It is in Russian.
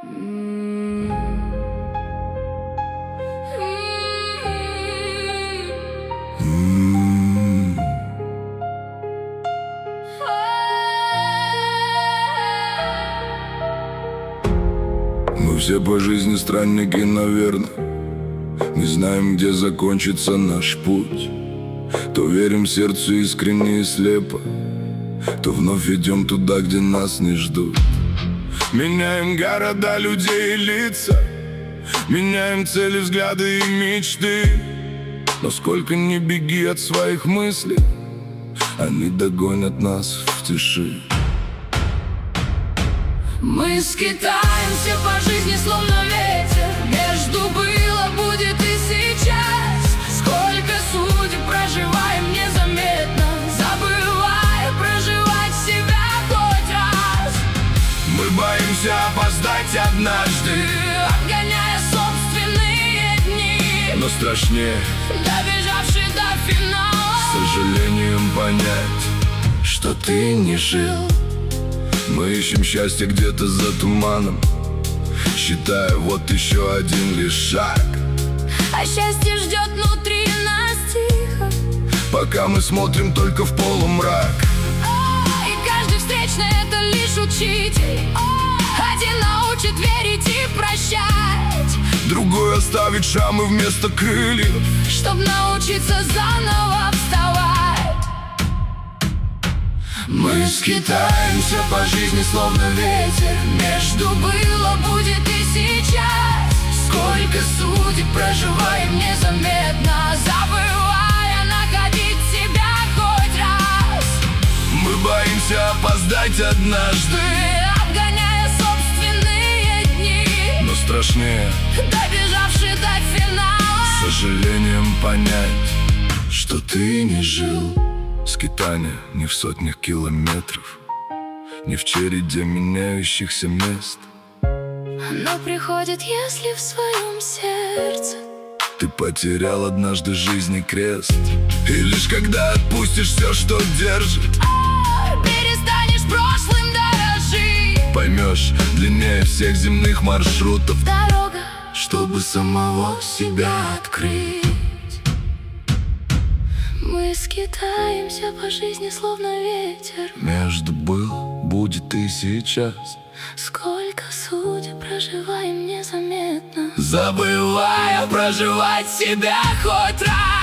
Мы все по жизни странники, наверное. Не знаем, где закончится наш путь. То верим сердцу искренне и слепо, то вновь идем туда, где нас не ждут. Меняем города, людей и лица, меняем цели, взгляды и мечты. Но сколько ни беги от своих мыслей, они догонят нас в тиши. Мы скитаемся по жизни, словно ветер. Между было, будет и сейчас. Сколько судеб проживаем незаметно, забывая проживать себя хоть раз. Мы боимся опоздать однажды, отгоняя собственные дни, но страшнее, добежавший до финала, с сожалением понять, что ты не жил. Мы ищем счастье где-то за туманом, считая вот еще один лишь шаг. А счастье ждет внутри нас тихо, пока мы смотрим только в полумрак. И каждый встречный — это лишь учитель. Один научит верить и прощать, другой оставит шрамы вместо крыльев, чтоб научиться заново вставать. Мы скитаемся по жизни, словно ветер. Между было, будет и сейчас. Сколько судеб проживаем незаметно, забывая находить себя хоть раз. Мы боимся опоздать однажды, отгоняя собственные дни, но страшнее, добежавший до финала, с сожалением понять, что ты не жил. Скитание не в сотнях километров, не в череде меняющихся мест. оно приходит, если в своем сердце ты потерял однажды жизни крест, и лишь когда отпустишь все, что держит, перестанешь прошлым дорожить. поймешь длиннее всех земных маршрутов Дорога, чтобы самого себя открыть. Мы скитаемся по жизни, словно ветер. Между был, будет и сейчас. Сколько судеб проживаем незаметно, забывая проживать себя хоть раз.